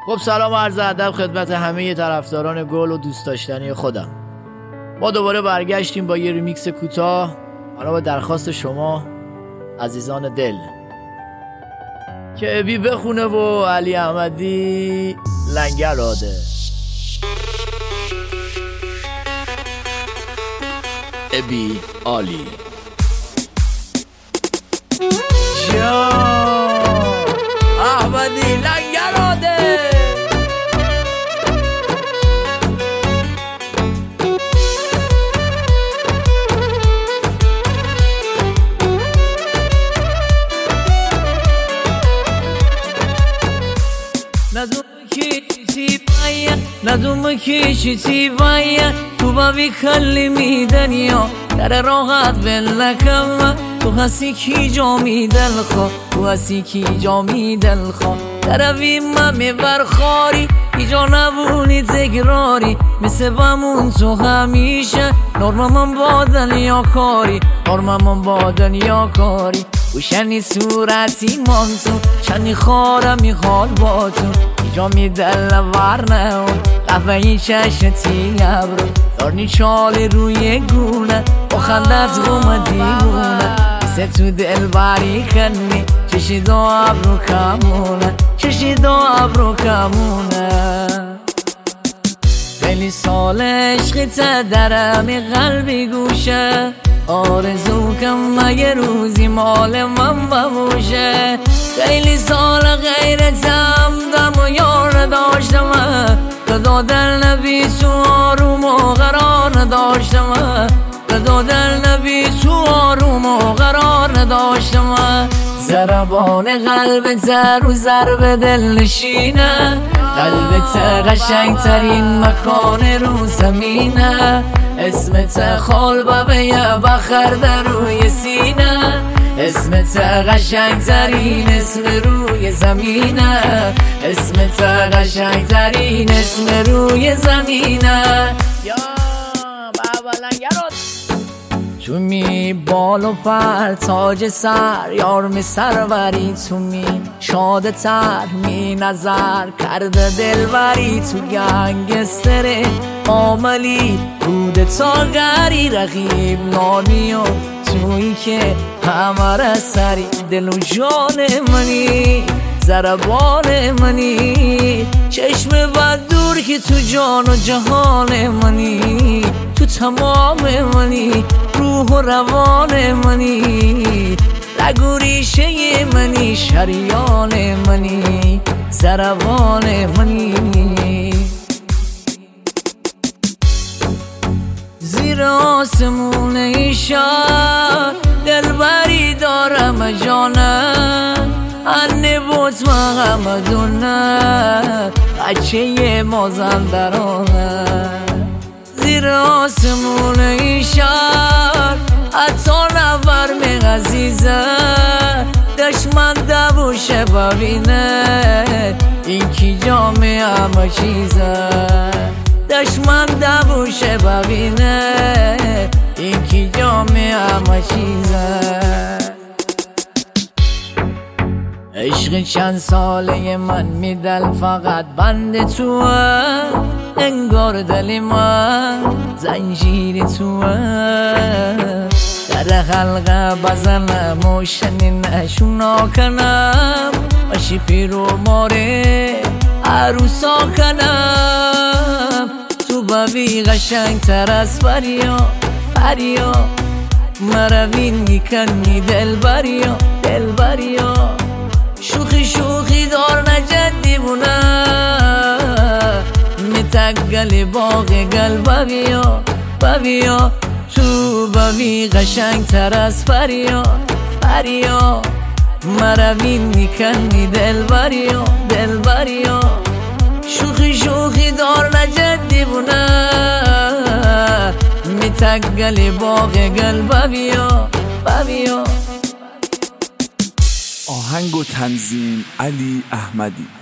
خب سلام و عرض ادب خدمت همه طرفداران گل و دوست داشتنی خودم. ما دوباره برگشتیم با یه ریمیکس کوتاه، حالا با درخواست شما عزیزان دل، که ابی بخونه و علی احمدی لنگر راده. ابی عالی یا احمدی لنگر راده. ندوم کشتی باید تو با بیکلمی دنیا در راحت بلکم تو هستی کی جامی دل خوا تو هستی کی جامی دل خوا در اویم میبر خاری ایجا نبونی تکراری مثل بمون تو همیشه نرممون با دنیا کاری نرممون با دنیا کاری وشنی صورتی مانتون شنی خارم میخواد با تو ایجا میدل ورنون قفهی چشتی ابرو دارنی چالی روی گونه با خندت گم دیونه مثل تو دل بری کنی چشی دو ابرو کمونه چشی دو ابرو کمونه خیلی سال عشقت درم قلبی گوشه آرزو کم مگه روزی مال من بموشه خیلی سال غیرتم دم و یار نداشتم خدا دل نبی تو آروم و قرار نداشتم خدا دل نبی تو آروم و قرار نداشتم ضربان قلبت رو ضرب دل نشینه قلبت قشنگ ترین مکان رو زمینه اسمت خالبه یه بخر در روی سینه اسمت قشنگ ترین اسم روی زمینه اسمت قشنگ ترین اسم روی زمینه یا بابا لنگرات تو می بال و پر تاج سر یار می سروری تو می شاده تر می نظر کرده دلبری تو گنگستره عاملی بوده تا غری رقیب نانی و تویی که همه سری دل و جان منی ضربان منی چشم بد دور که تو جان و جهان منی تو تمام منی روح و روان منی رگ و ریشه منی شریان منی ضربان منی زیر آسمون ایشان دلبری دارم جانم انه بوت محمدونه بچه مازندرانه زیر آسمون ایشان حتی نفر می غزیزه دشمن دبوشه ببینه این کی جامعه همه چیزه دشمن دبوشه ببینه این کی جامعه همه چیزه عشق چند ساله من میدل فقط بند توه انگار دل من زنجیر توه در حلقه بزنم و شنینشونا کنم باشی پیرو ماره عروسا کنم تو ببی قشنگ تر از بریا بریا مروین میکنی دل بریا دل بریا شوخی شوخی دار نجدی بونه میتگل باغ قلب ببیا ببیا تو ببی قشنگ تر از بریا بریا مروین میکنی دل بریا دل بریا شوخی شوخی دار نجدی بونه میتگل باغ قلب ببیا ببیا آهنگ و تنظیم علی احمدی.